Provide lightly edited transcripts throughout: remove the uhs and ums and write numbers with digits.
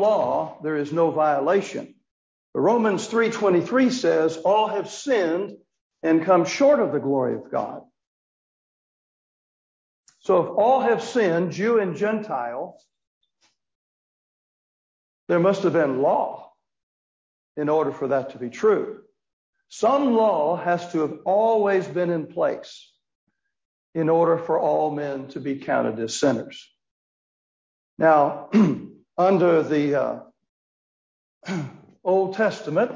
law, there is no violation. But Romans 3:23 says, all have sinned and come short of the glory of God. So if all have sinned, Jew and Gentile, there must have been law in order for that to be true. Some law has to have always been in place in order for all men to be counted as sinners. Now, under the Old Testament,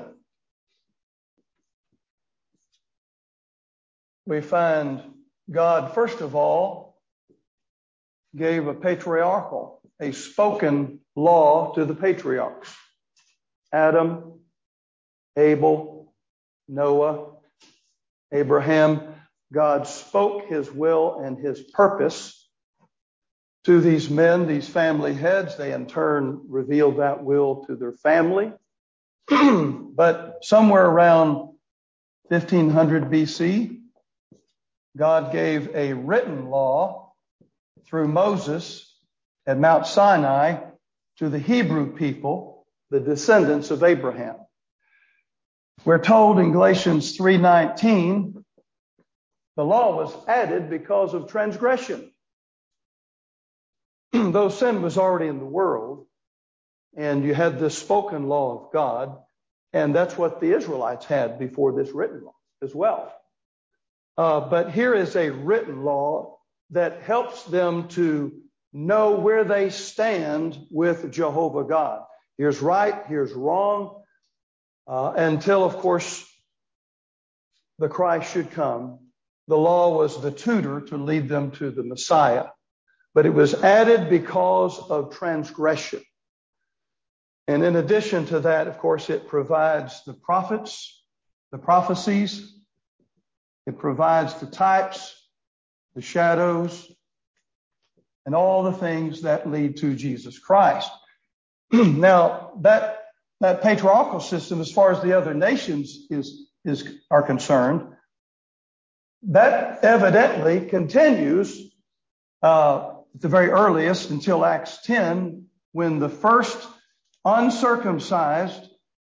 we find God, first of all, gave a spoken law to the patriarchs. Adam, Abel, Noah, Abraham. God spoke his will and his purpose to these men, these family heads. They in turn revealed that will to their family. But somewhere around 1500 BC, God gave a written law through Moses at Mount Sinai to the Hebrew people, the descendants of Abraham. We're told in Galatians 3:19, the law was added because of transgression. Though sin was already in the world, and you had this spoken law of God, and that's what the Israelites had before this written law as well. But here is a written law that helps them to know where they stand with Jehovah God. Here's right, here's wrong, until, of course, the Christ should come. The law was the tutor to lead them to the Messiah. But it was added because of transgression. And in addition to that, of course, it provides the prophets, the prophecies. It provides the types, the shadows, and all the things that lead to Jesus Christ. Now, that patriarchal system, as far as the other nations are concerned, that evidently continues at the very earliest until Acts 10, when the first uncircumcised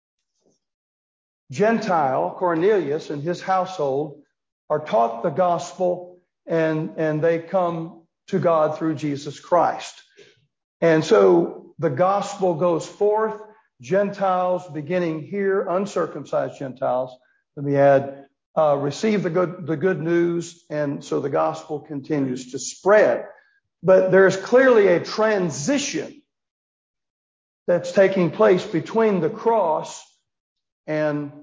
Gentile, Cornelius, and his household are taught the gospel, and they come to God through Jesus Christ. And so the gospel goes forth. Gentiles beginning here, uncircumcised Gentiles, let me add, receive the good news, and so the gospel continues to spread. But there's clearly a transition that's taking place between the cross and,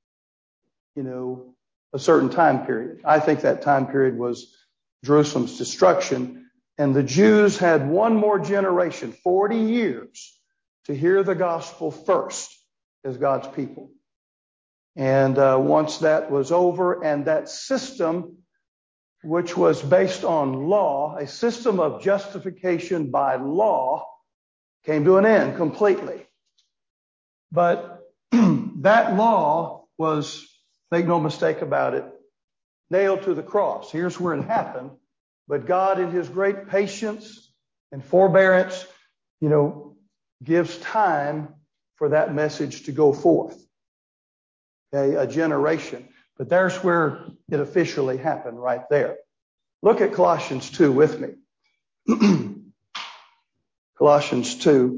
a certain time period. I think that time period was Jerusalem's destruction, and the Jews had one more generation, 40 years, to hear the gospel first as God's people. And once that was over, and that system, which was based on law, a system of justification by law, came to an end completely. But that law was, make no mistake about it, nailed to the cross. Here's where it happened. But God, in his great patience and forbearance, gives time for that message to go forth. Okay, a generation. But there's where it officially happened, right there. Look at Colossians 2 with me. Colossians 2.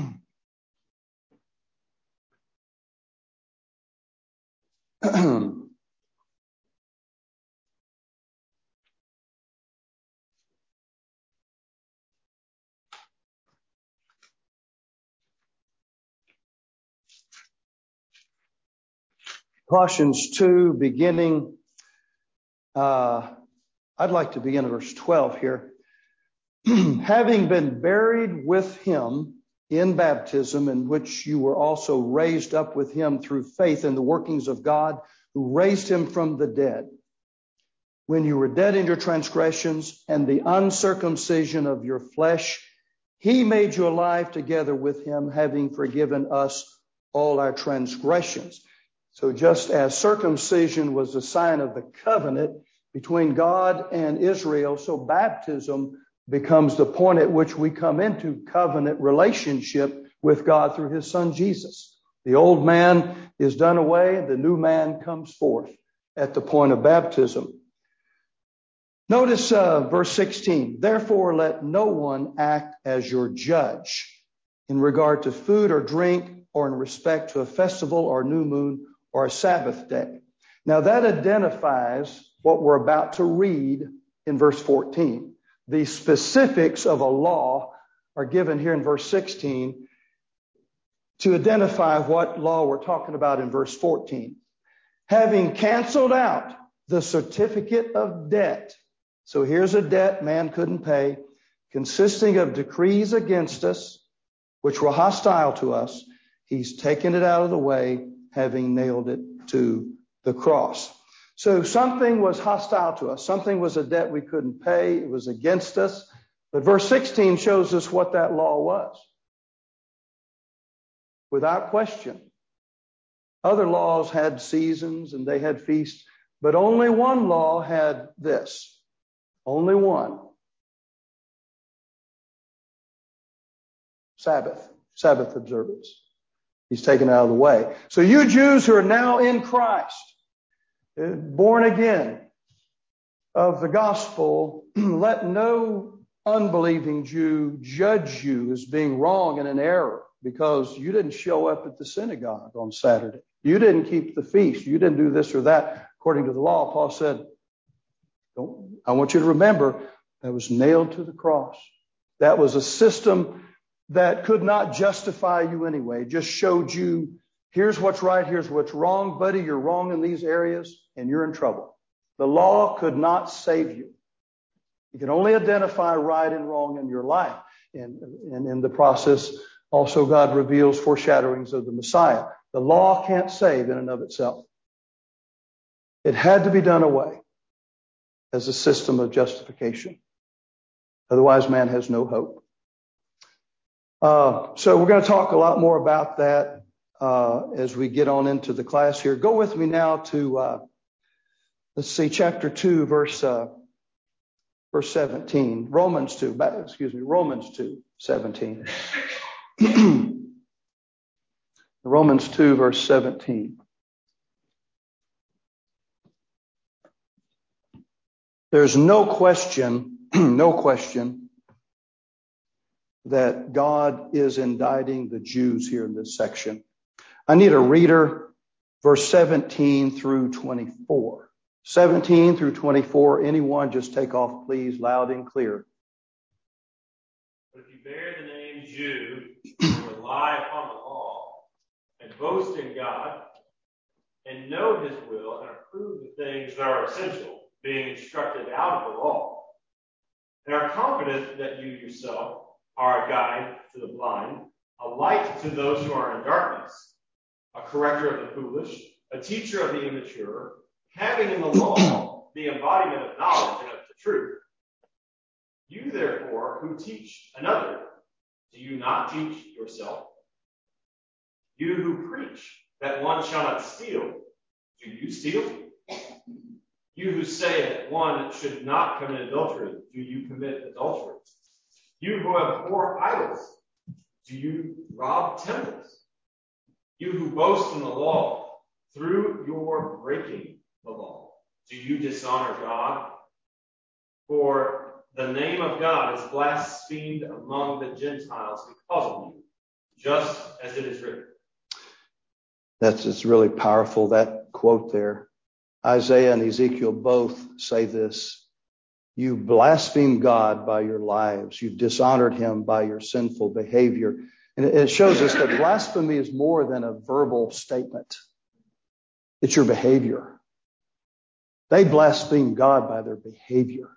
Colossians 2, beginning, I'd like to begin at verse 12 here. Having been buried with him in baptism, in which you were also raised up with him through faith in the workings of God, who raised him from the dead. When you were dead in your transgressions and the uncircumcision of your flesh, he made you alive together with him, having forgiven us all our transgressions. So just as circumcision was a sign of the covenant between God and Israel, so baptism becomes the point at which we come into covenant relationship with God through his son Jesus. The old man is done away. The new man comes forth at the point of baptism. Notice verse 16. Therefore, let no one act as your judge in regard to food or drink, or in respect to a festival or new moon or a Sabbath day. Now that identifies what we're about to read in verse 14. The specifics of a law are given here in verse 16 to identify what law we're talking about in verse 14. Having canceled out the certificate of debt. So here's a debt man couldn't pay, consisting of decrees against us, which were hostile to us. He's taken it out of the way, having nailed it to the cross. So something was hostile to us. Something was a debt we couldn't pay. It was against us. But verse 16 shows us what that law was. Without question. Other laws had seasons and they had feasts, but only one law had this. Only one. Sabbath observance. He's taken it out of the way. So you Jews who are now in Christ, born again of the gospel, let no unbelieving Jew judge you as being wrong and in error because you didn't show up at the synagogue on Saturday. You didn't keep the feast. You didn't do this or that according to the law. Paul said, I want you to remember that was nailed to the cross. That was a system that could not justify you anyway. It just showed you, here's what's right, here's what's wrong. Buddy, you're wrong in these areas and you're in trouble. The law could not save you. You can only identify right and wrong in your life. And in the process, also God reveals foreshadowings of the Messiah. The law can't save in and of itself. It had to be done away as a system of justification. Otherwise, man has no hope. So we're going to talk a lot more about that as we get on into the class here. Go with me now to, chapter 2, verse 17. Romans 2, 17. Romans 2, verse 17. There's no question that God is indicting the Jews here in this section. I need a reader, verse 17 through 24. 17 through 24. Anyone, just take off, please, loud and clear. But if you bear the name Jew and rely upon the law and boast in God and know his will and approve the things that are essential, being instructed out of the law, and are confident that you yourself are a guide to the blind, a light to those who are in darkness, a corrector of the foolish, a teacher of the immature, having in the law the embodiment of knowledge and of the truth. You therefore who teach another, do you not teach yourself? You who preach that one shall not steal, do you steal? You who say that one should not commit adultery, do you commit adultery? You who abhor idols, do you rob temples? You who boast in the law, through your breaking the law, do you dishonor God? For the name of God is blasphemed among the Gentiles because of you, just as it is written. It's really powerful, that quote there. Isaiah and Ezekiel both say this. You blaspheme God by your lives. You've dishonored him by your sinful behavior. And it shows us that blasphemy is more than a verbal statement. It's your behavior. They blaspheme God by their behavior.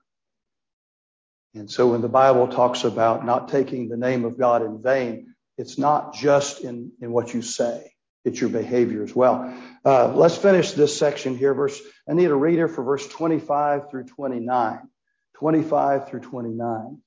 And so when the Bible talks about not taking the name of God in vain, it's not just in what you say. It's your behavior as well. Let's finish this section here. I need a reader for verse 25 through 29. 25 through 29.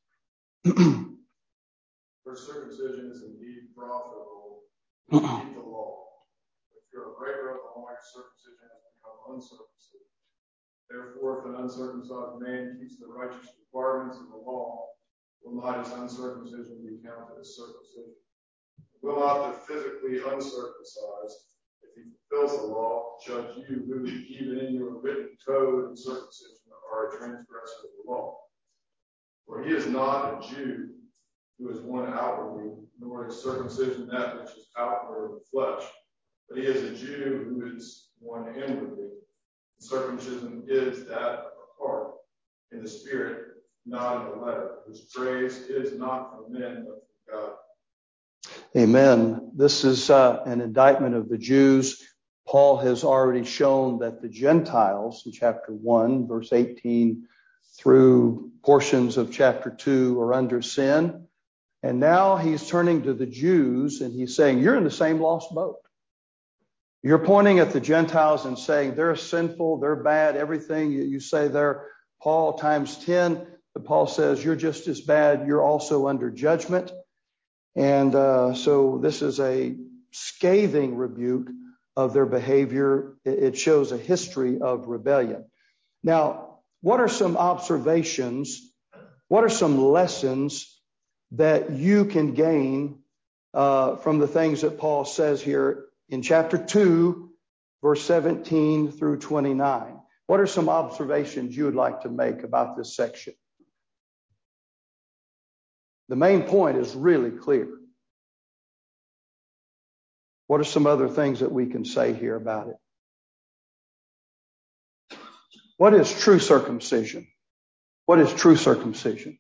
For circumcision is indeed profitable to keep the law. If you're a breaker of the law, your circumcision has become uncircumcision. Therefore, if an uncircumcised man keeps the righteous requirements of the law, will not his uncircumcision be counted as circumcision? will not the physically uncircumcised, if he fulfills the law, judge you who, even in your written code and circumcision, are a transgressor of the law? For he is not a Jew who is one outwardly, nor is circumcision that which is outward of the flesh, but he is a Jew who is one inwardly. Circumcision is that of the heart, in the spirit, not in the letter, whose praise is not from men, but from God. Amen. This is an indictment of the Jews. Paul has already shown that the Gentiles in chapter 1, verse 18 through portions of chapter 2 are under sin. And now he's turning to the Jews and he's saying, you're in the same lost boat. You're pointing at the Gentiles and saying they're sinful, they're bad, everything you say they're Paul times 10. But Paul says you're just as bad, you're also under judgment. And so this is a scathing rebuke of their behavior. It shows a history of rebellion. Now, what are some observations? What are some lessons that you can gain from the things that Paul says here in chapter 2, verse 17 through 29? What are some observations you would like to make about this section? The main point is really clear. What are some other things that we can say here about it? What is true circumcision? What is true circumcision?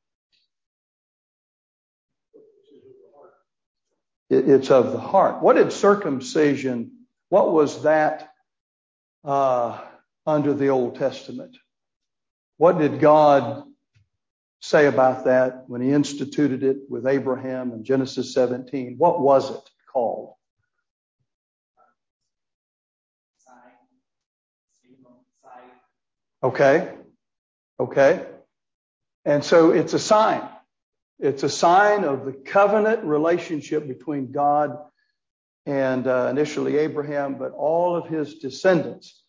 It's of the heart. What did circumcision, what was that under the Old Testament? What did God say about that when he instituted it with Abraham in Genesis 17? What was it called? Okay. And so it's a sign. It's a sign of the covenant relationship between God and initially Abraham, but all of his descendants.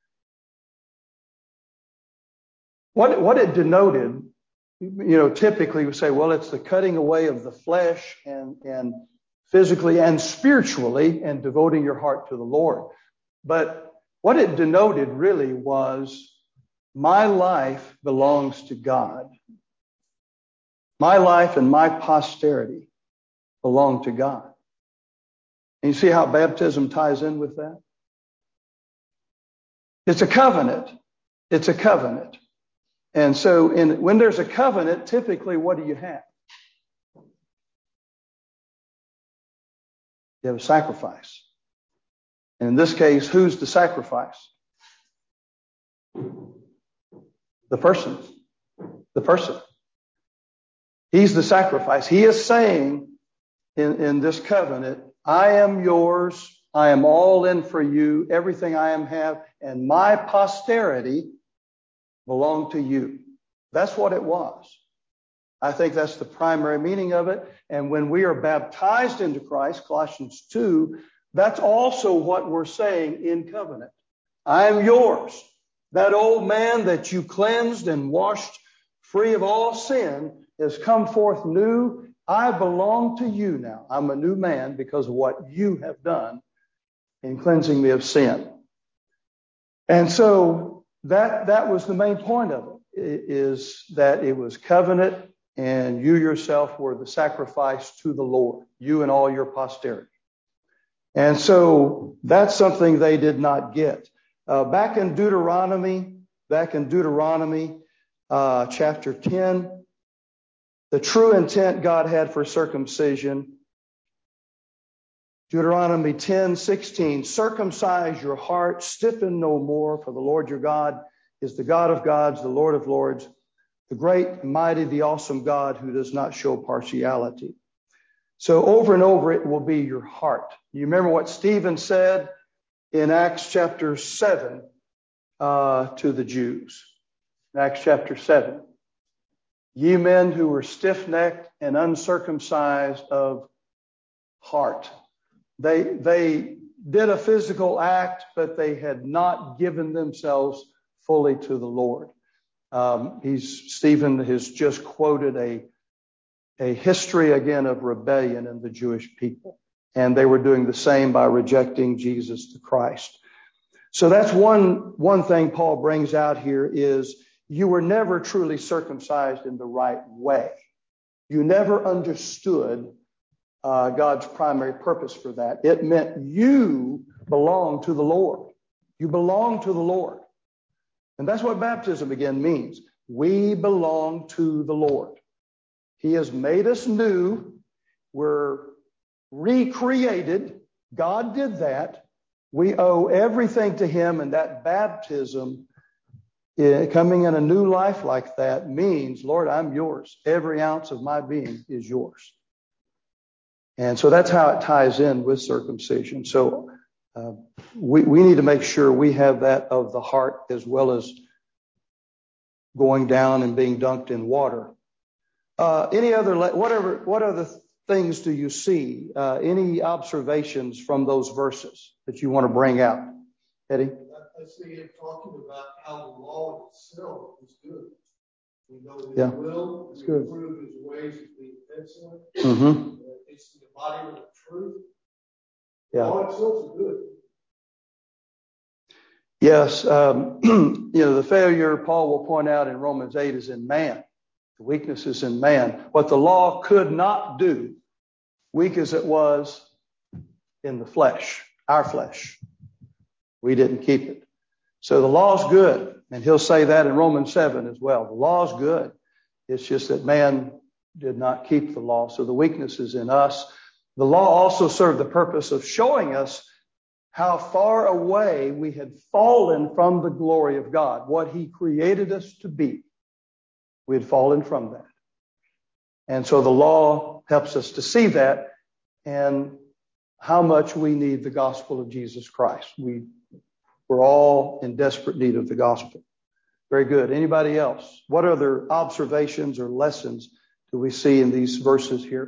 What it denoted, typically we say, well, it's the cutting away of the flesh and physically and spiritually and devoting your heart to the Lord. But what it denoted really was my life belongs to God. My life and my posterity belong to God. And you see how baptism ties in with that? It's a covenant. It's a covenant. And so when there's a covenant, typically what do you have? You have a sacrifice. And in this case, who's the sacrifice? The person. The person. He's the sacrifice. He is saying in this covenant, I am yours. I am all in for you. Everything I have, and my posterity belong to you. That's what it was. I think that's the primary meaning of it. And when we are baptized into Christ, Colossians 2, that's also what we're saying in covenant. I am yours. That old man that you cleansed and washed free of all sin has come forth new. I belong to you now. I'm a new man because of what you have done in cleansing me of sin. And so that was the main point of it, is that it was covenant and you yourself were the sacrifice to the Lord, you and all your posterity. And so that's something they did not get. Back in Deuteronomy chapter 10, the true intent God had for circumcision, Deuteronomy 10:16, circumcise your heart, stiffen no more, for the Lord your God is the God of gods, the Lord of lords, the great, mighty, the awesome God who does not show partiality. So over and over, it will be your heart. You remember what Stephen said in Acts chapter 7 to the Jews. In Acts chapter 7. Ye men who were stiff-necked and uncircumcised of heart. They did a physical act, but they had not given themselves fully to the Lord. Stephen has just quoted a history again of rebellion in the Jewish people. And they were doing the same by rejecting Jesus the Christ. So that's one thing Paul brings out here is you were never truly circumcised in the right way. You never understood God's primary purpose for that. It meant you belong to the Lord. You belong to the Lord. And that's what baptism again means. We belong to the Lord. He has made us new. We're recreated. God did that. We owe everything to Him, and that baptism, coming in a new life like that, means, Lord, I'm yours. Every ounce of my being is yours. And so that's how it ties in with circumcision. So we need to make sure we have that of the heart as well as going down and being dunked in water. What other things do you see? Any observations from those verses that you want to bring out, Eddie? I see him talking about how the law itself is good. We know His will, we prove His ways as being excellent. Mm-hmm. It's the embodiment of truth. Yeah. The law itself is good. Yes. The failure Paul will point out in Romans 8 is in man. The weakness is in man. What the law could not do, weak as it was in the flesh, our flesh. We didn't keep it. So the law's good. And he'll say that in Romans 7 as well. The law's good. It's just that man did not keep the law. So the weakness is in us. The law also served the purpose of showing us how far away we had fallen from the glory of God, what He created us to be. We had fallen from that. And so the law helps us to see that and how much we need the gospel of Jesus Christ. We're all in desperate need of the gospel. Very good. Anybody else? What other observations or lessons do we see in these verses here?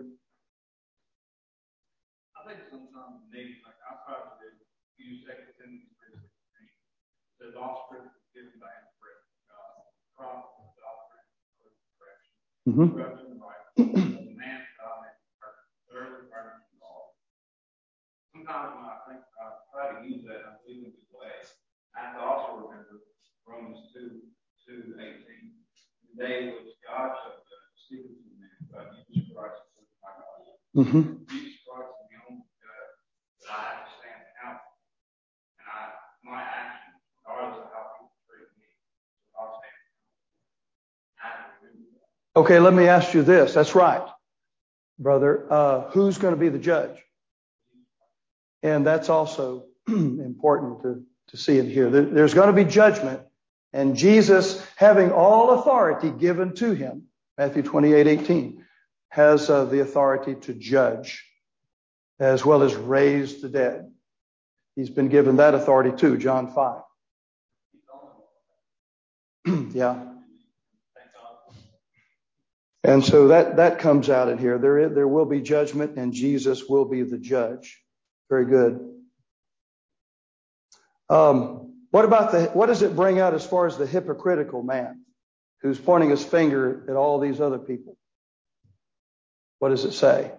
I think sometimes maybe like I try to use 2 Timothy 3:16. The offspring is given by inspiration of God. Prophet is offspring of correction. Correction right. The man God makes perfect. Early pardon is all. Sometimes when I think I try to use that in a legal way, I have to also remember Romans 2:18. The day which God shall judge, speaking to man, God Jesus Christ is my God. Jesus Christ is the only judge that I have to stand out. And my actions, regardless of how people treat me, I'll stand out. I have to remember that. Okay, let me ask you this. That's right, brother. Who's going to be the judge? And that's also important to see in here. There's going to be judgment, and Jesus, having all authority given to Him, Matthew 28:18, has the authority to judge as well as raise the dead. He's been given that authority too, John 5. Yeah. And so that comes out in here. There will be judgment, and Jesus will be the judge. Very good. What does it bring out as far as the hypocritical man who's pointing his finger at all these other people? What does it say?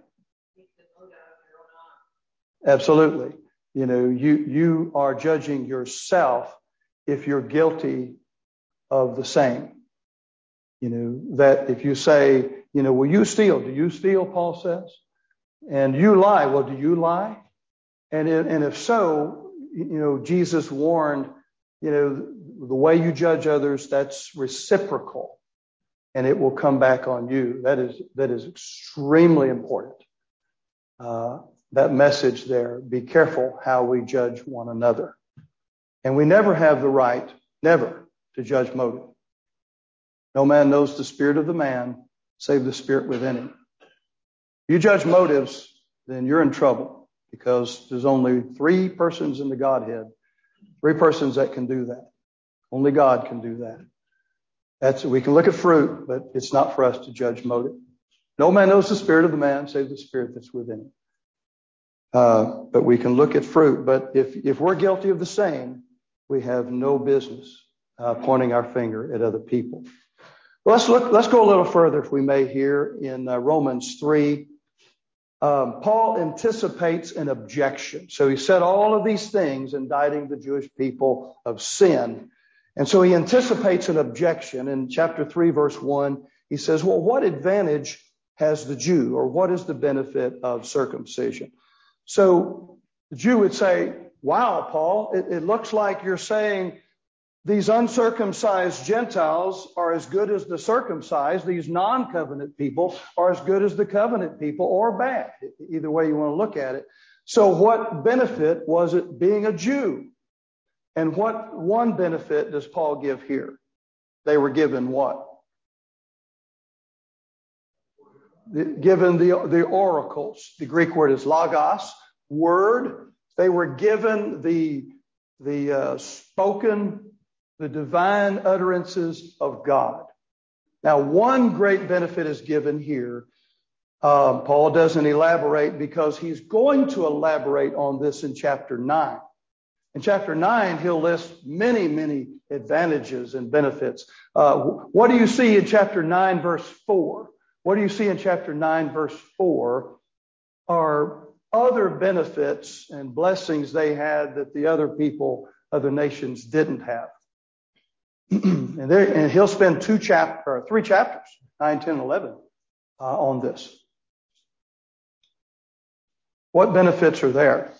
Absolutely. You are judging yourself if you're guilty of the same. That if you say, will you steal? Do you steal, Paul says? And you lie. Well, do you lie? And if so, Jesus warned, the way you judge others, that's reciprocal, and it will come back on you. That is extremely important. That message there, be careful how we judge one another. And we never have the right, never, to judge motive. No man knows the spirit of the man, save the spirit within him. If you judge motives, then you're in trouble, because there's only 3 persons in the Godhead, 3 persons that can do that. Only God can do that. We can look at fruit, but it's not for us to judge motive. No man knows the spirit of the man, save the spirit that's within him. But we can look at fruit. But if we're guilty of the same, we have no business pointing our finger at other people. Let's go a little further, if we may, here in Romans 3. Paul anticipates an objection. So he said all of these things, indicting the Jewish people of sin. And so he anticipates an objection. In chapter 3, verse 1, he says, well, what advantage has the Jew, or what is the benefit of circumcision? So the Jew would say, wow, Paul, it looks like you're saying these uncircumcised Gentiles are as good as the circumcised. These non-covenant people are as good as the covenant people, or bad, either way you want to look at it. So what benefit was it being a Jew? And what one benefit does Paul give here? They were given what? Given the oracles. The Greek word is logos, word. They were given the spoken, the divine utterances of God. Now, one great benefit is given here. Paul doesn't elaborate because he's going to elaborate on this in chapter 9. In chapter 9, he'll list many, many advantages and benefits. What do you see in chapter 9, verse 4? What do you see in chapter 9, verse 4 are other benefits and blessings they had that the other people, other nations didn't have. And he'll spend 3 chapters, 9, 10, 11, on this. What benefits are there?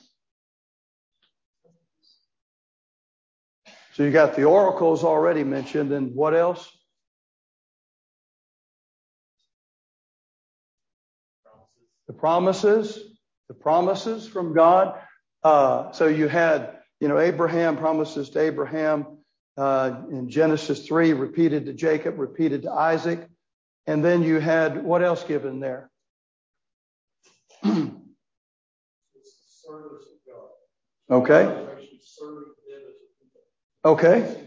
So you got the oracles already mentioned, and what else? The promises from God. So you had, Abraham, promises to Abraham in Genesis 3, repeated to Jacob, repeated to Isaac. And then you had, what else given there? It's the service of God. Okay. Okay.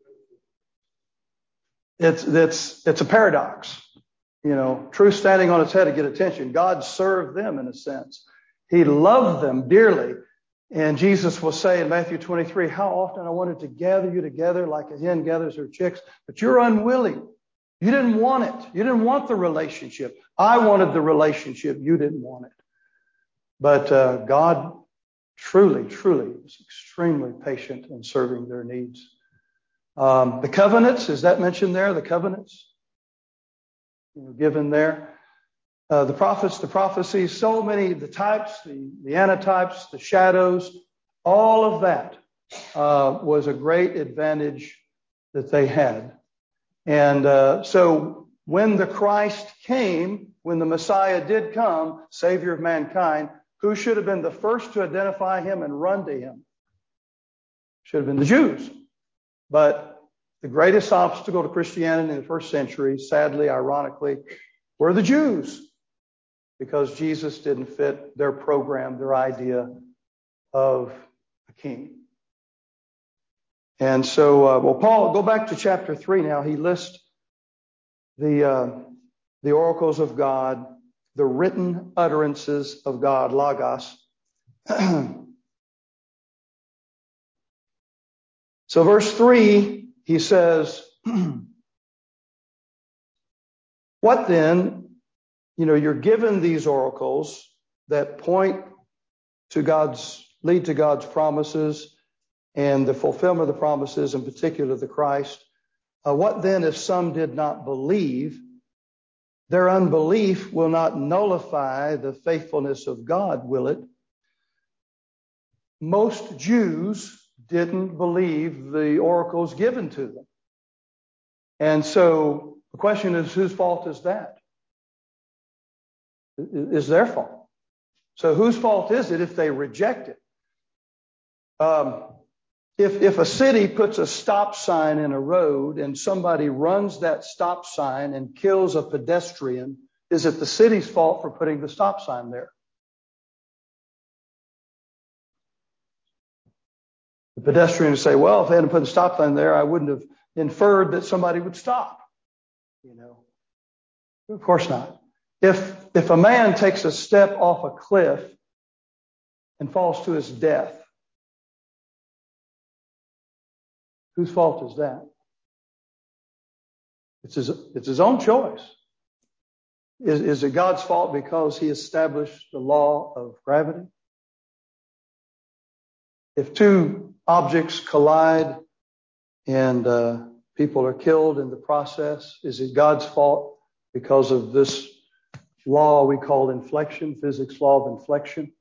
It's a paradox. Truth standing on its head to get attention. God served them in a sense. He loved them dearly. And Jesus will say in Matthew 23, how often I wanted to gather you together like a hen gathers her chicks, but you're unwilling. You didn't want it. You didn't want the relationship. I wanted the relationship. You didn't want it. But God truly was extremely patient in serving their needs. The covenants, is that mentioned there? The covenants? Given there. The prophets, the prophecies, so many, the types, the antitypes, the shadows, all of that was a great advantage that they had. And so when the Christ came, when the Messiah did come, Savior of mankind, who should have been the first to identify him and run to him? Should have been the Jews. But the greatest obstacle to Christianity in the first century, sadly, ironically, were the Jews, because Jesus didn't fit their program, their idea of a king. And so, Paul, go back to chapter 3 now. He lists the oracles of God, the written utterances of God, logos. So verse 3, he says, what then? You're given these oracles that point to lead to God's promises and the fulfillment of the promises, in particular the Christ. What then if some did not believe? Their unbelief will not nullify the faithfulness of God, will it? Most Jews didn't believe the oracles given to them. And so the question is, whose fault is that? Is their fault. So whose fault is it if they reject it? If a city puts a stop sign in a road and somebody runs that stop sign and kills a pedestrian, is it the city's fault for putting the stop sign there? The pedestrian would say, well, if they hadn't put a stop sign there, I wouldn't have inferred that somebody would stop. Of course not. If a man takes a step off a cliff and falls to his death, whose fault is that? It's his own choice. Is it God's fault because he established the law of gravity? If two objects collide and people are killed in the process, is it God's fault because of this law we call inflection, physics law of inflection?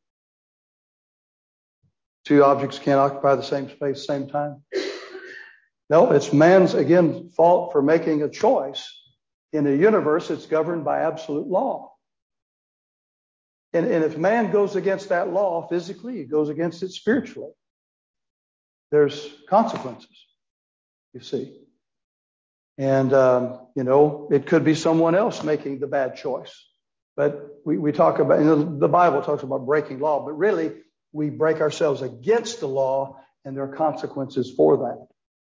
Two objects can't occupy the same space at the same time. No, it's man's, again, fault for making a choice in a universe that's governed by absolute law. And if man goes against that law physically, he goes against it spiritually. There's consequences, you see. And, it could be someone else making the bad choice. But we talk about, the Bible talks about breaking law, but really we break ourselves against the law, and there are consequences for that.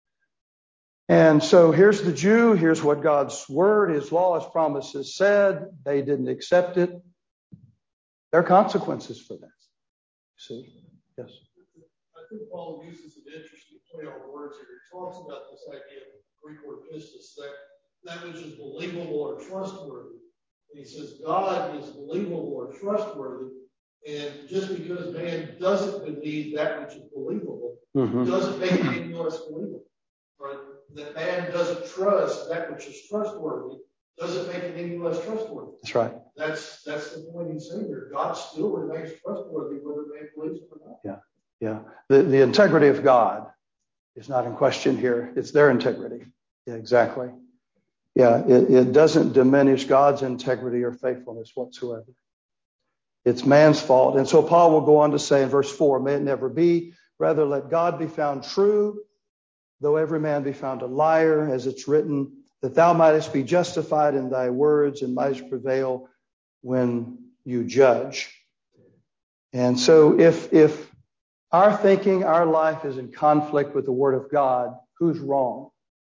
And so here's the Jew, here's what God's word, his law, his promises said. They didn't accept it. There are consequences for that. See? Yes. I think Paul uses an interesting play on words here. He talks about this idea of Greek word pistis, that which is believable or trustworthy. And he says God is believable or trustworthy. And just because man doesn't believe that which is believable, doesn't make it any less believable. Or that man doesn't trust that which is trustworthy, doesn't make it any less trustworthy. That's right. That's the point he's saying here. God still remains trustworthy whether man believes it or not. Yeah. The integrity of God is not in question here. It's their integrity. Yeah, exactly. Yeah, it doesn't diminish God's integrity or faithfulness whatsoever. It's man's fault. And so Paul will go on to say in verse 4, may it never be. Rather, let God be found true, though every man be found a liar, as it's written, that thou mightest be justified in thy words and mightest prevail when you judge. And so if our thinking, our life is in conflict with the Word of God, who's wrong?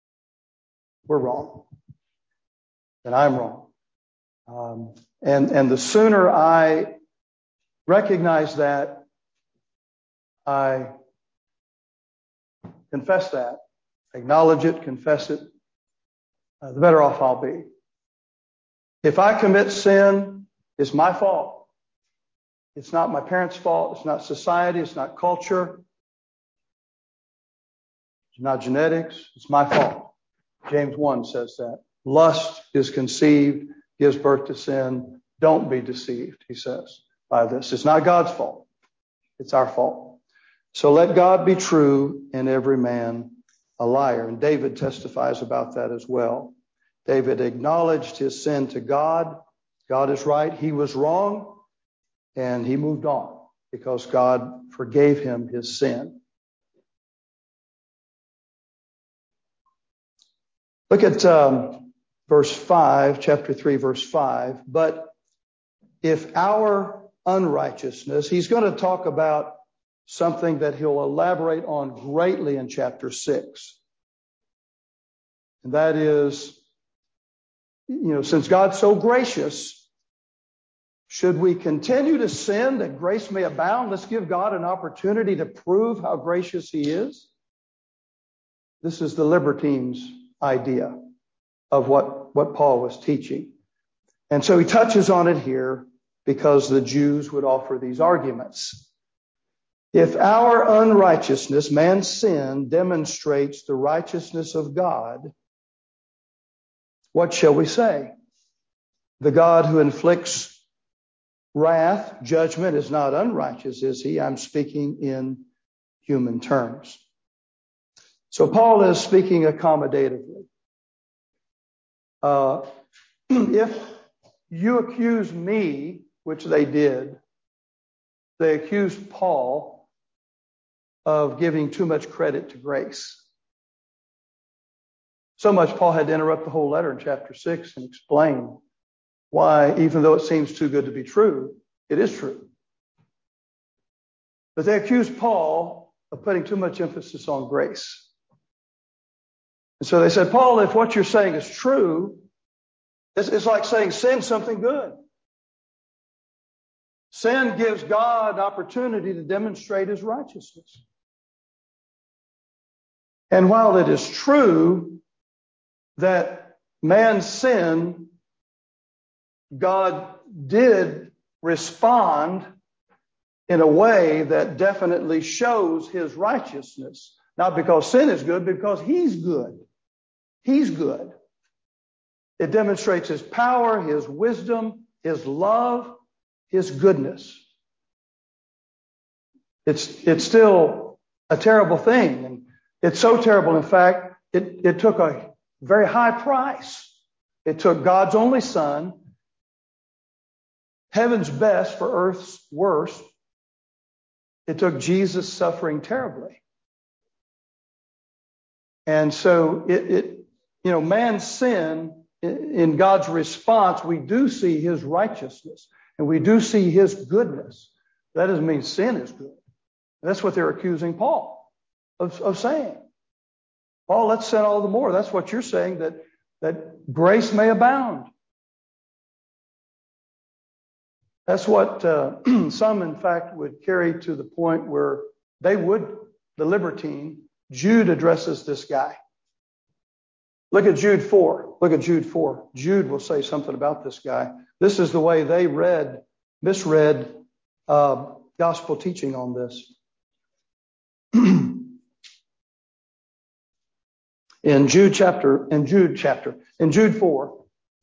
We're wrong. And I'm wrong. And the sooner I recognize that, I confess that, acknowledge it, confess it, the better off I'll be. If I commit sin, it's my fault. It's not my parents' fault. It's not society. It's not culture. It's not genetics. It's my fault. James 1 says that. Lust is conceived, gives birth to sin. Don't be deceived, he says, by this. It's not God's fault. It's our fault. So let God be true and every man a liar. And David testifies about that as well. David acknowledged his sin to God. God is right. He was wrong. And he moved on because God forgave him his sin. Look at verse 5, chapter 3, verse 5. But if our unrighteousness, he's going to talk about something that he'll elaborate on greatly in chapter 6. And that is, since God's so gracious, should we continue to sin that grace may abound? Let's give God an opportunity to prove how gracious he is. This is the libertines' idea of what Paul was teaching. And so he touches on it here because the Jews would offer these arguments. If our unrighteousness, man's sin, demonstrates the righteousness of God, what shall we say? The God who inflicts wrath, judgment, is not unrighteous, is he? I'm speaking in human terms. So Paul is speaking accommodatively. If you accuse me, which they did, they accused Paul of giving too much credit to grace. So much Paul had to interrupt the whole letter in chapter 6 and explain why, even though it seems too good to be true, it is true. But they accused Paul of putting too much emphasis on grace. And so they said, Paul, if what you're saying is true, it's like saying sin's something good. Sin gives God an opportunity to demonstrate his righteousness. And while it is true that man's sin, God did respond in a way that definitely shows his righteousness. Not because sin is good, because he's good. He's good. It demonstrates his power, his wisdom, his love, his goodness. It's still a terrible thing. And it's so terrible, in fact, it took a very high price. It took God's only Son, heaven's best for earth's worst. It took Jesus suffering terribly. And so man's sin, in God's response, we do see his righteousness and we do see his goodness. That doesn't mean sin is good. That's what they're accusing Paul of saying. Paul, let's sin all the more. That's what you're saying, that grace may abound. That's what some, in fact, would carry to the point where they would, the libertine, Jude addresses this guy. Look at Jude 4. Look at Jude 4. Jude will say something about this guy. This is the way they misread gospel teaching on this. In Jude 4,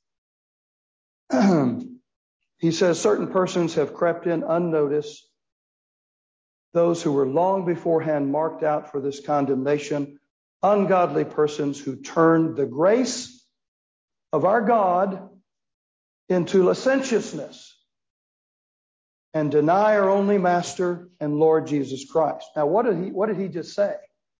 he says, certain persons have crept in unnoticed, those who were long beforehand marked out for this condemnation, ungodly persons who turned the grace of our God into licentiousness and deny our only Master and Lord Jesus Christ. Now, what did he just say?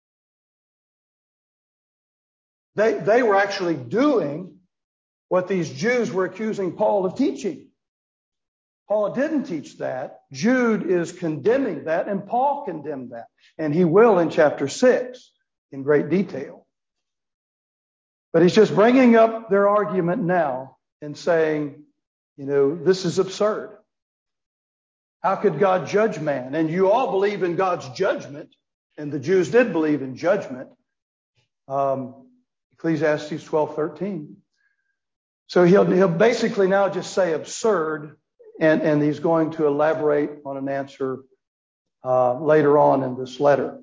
They were actually doing what these Jews were accusing Paul of teaching. Paul didn't teach that. Jude is condemning that, and Paul condemned that. And he will in chapter 6 in great detail. But he's just bringing up their argument now and saying, this is absurd. How could God judge man? And you all believe in God's judgment, and the Jews did believe in judgment. Ecclesiastes 12:13. So he'll basically now just say absurd, and he's going to elaborate on an answer later on in this letter.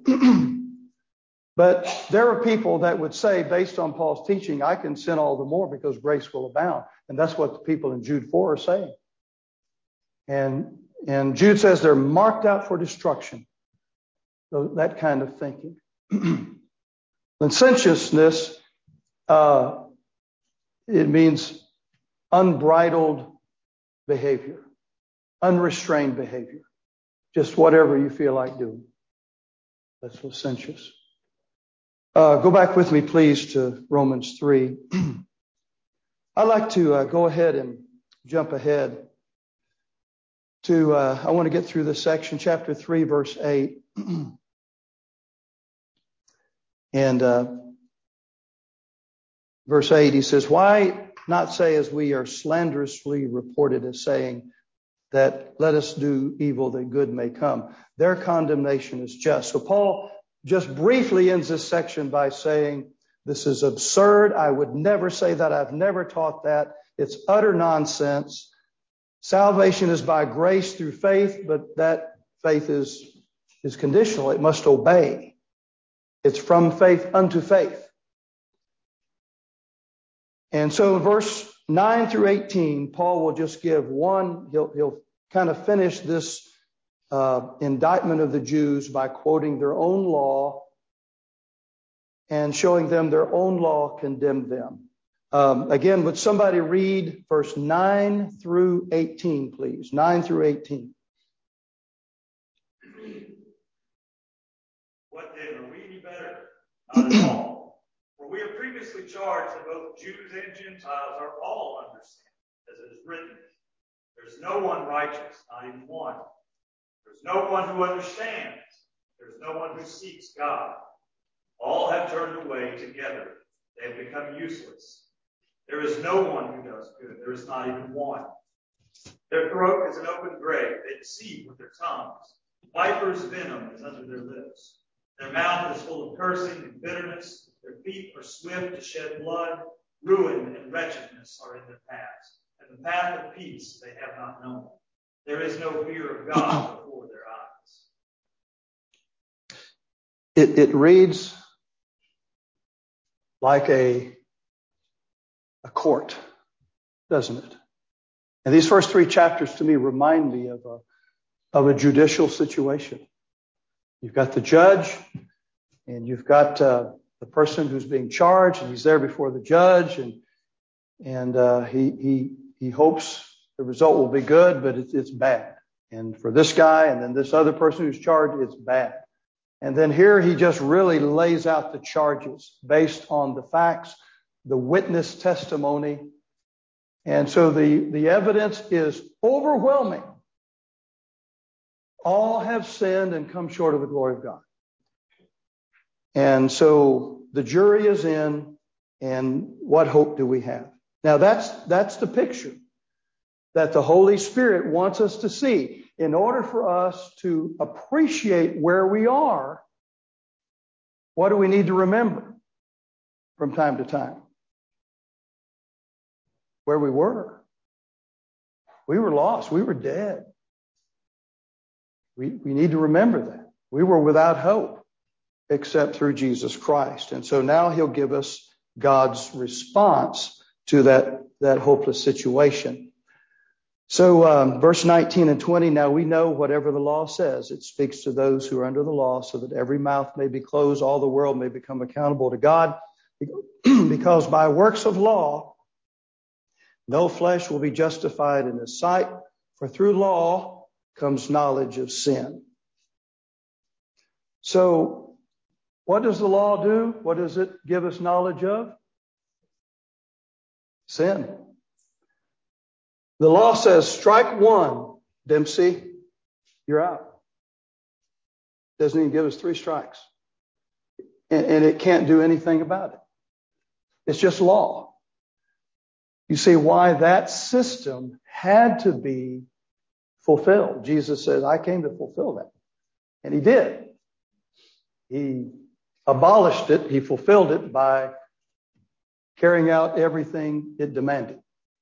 But there are people that would say, based on Paul's teaching, I can sin all the more because grace will abound. And that's what the people in Jude 4 are saying. And Jude says they're marked out for destruction. So that kind of thinking. Licentiousness, it means unbridled behavior, unrestrained behavior, just whatever you feel like doing. That's licentious. Go back with me, please, to Romans 3. I'd like to go ahead and jump ahead to, I want to get through this section, chapter 3, verse 8. And verse 8, he says, why not say as we are slanderously reported as saying that let us do evil that good may come. Their condemnation is just. So Paul just briefly ends this section by saying, this is absurd. I would never say that. I've never taught that. It's utter nonsense. Salvation is by grace through faith, but that faith is conditional. It must obey. It's from faith unto faith. And so in verse 9 through 18, Paul will just give one, he'll kind of finish this indictment of the Jews by quoting their own law and showing them their own law condemned them. Again, would somebody read verse 9 through 18, please? 9 through 18. What then? Are we any better? Not at all. For we are previously charged that both Jews and Gentiles are all under sin, as it is written. There's no one righteous, not even one. There's no one who understands. There's no one who seeks God. All have turned away together. They have become useless. There is no one who does good. There is not even one. Their throat is an open grave. They deceive with their tongues. Viper's venom is under their lips. Their mouth is full of cursing and bitterness. Their feet are swift to shed blood. ruin and wretchedness are in their paths, and the path of peace they have not known. There is no fear of God before their eyes. It reads like a court, doesn't it? And these first 3 chapters to me remind me of a judicial situation. You've got the judge, and you've got the person who's being charged, and he's there before the judge, and he hopes the result will be good, but it's bad. And for this guy, and then this other person who's charged, it's bad. And then here he just really lays out the charges based on the facts, the witness testimony. And so the evidence is overwhelming. All have sinned and come short of the glory of God. And so the jury is in, and what hope do we have? Now that's the picture that the Holy Spirit wants us to see. In order for us to appreciate where we are, what do we need to remember from time to time? Where we were. We were lost. We were dead. We need to remember that. We were without hope except through Jesus Christ. And so now he'll give us God's response to that hopeless situation. So verse 19 and 20, now we know whatever the law says, it speaks to those who are under the law so that every mouth may be closed, all the world may become accountable to God. Because by works of law, no flesh will be justified in his sight, for through law comes knowledge of sin. So what does the law do? What does it give us knowledge of? Sin. The law says, strike one, Dempsey, you're out. Doesn't even give us 3 strikes. And it can't do anything about it. It's just law. You see why that system had to be fulfilled. Jesus says, I came to fulfill that. And he did. He abolished it. He fulfilled it by carrying out everything it demanded.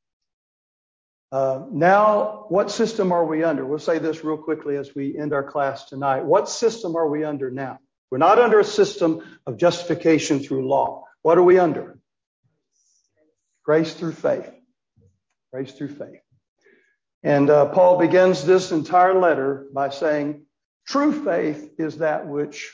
Now, what system are we under? We'll say this real quickly as we end our class tonight. What system are we under now? We're not under a system of justification through law. What are we under? Grace through faith. Grace through faith. And Paul begins this entire letter by saying, true faith is that which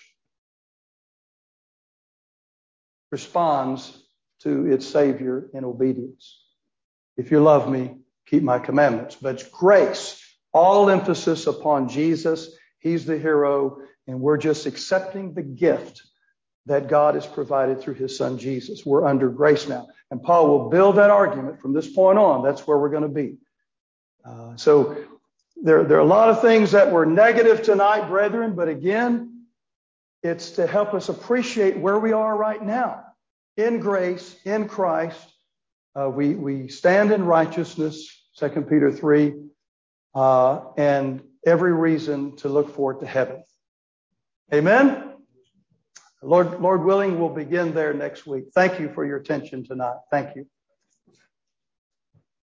responds to its Savior in obedience. If you love me, keep my commandments. But it's grace, all emphasis upon Jesus. He's the hero, and we're just accepting the gift that God has provided through his son Jesus. We're under grace now. And Paul will build that argument from this point on. That's where we're going to be. So there are a lot of things that were negative tonight, brethren, but again, it's to help us appreciate where we are right now. In grace, in Christ, we stand in righteousness, 2 Peter 3, and every reason to look forward to heaven. Amen? Lord willing, we'll begin there next week. Thank you for your attention tonight. Thank you.